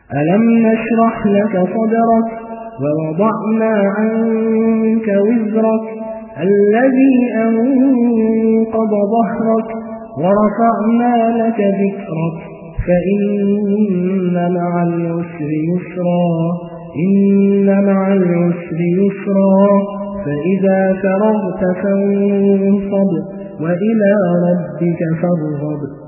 ألم نشرح لك صدرك ووضعنا عنك وزرك الذي أنقض ظهرك ورفعنا لك ذكرك فإن مع العسر يسرا إن مع العسر يسرا فإذا فرغت فانصب وإلى ربك فارغب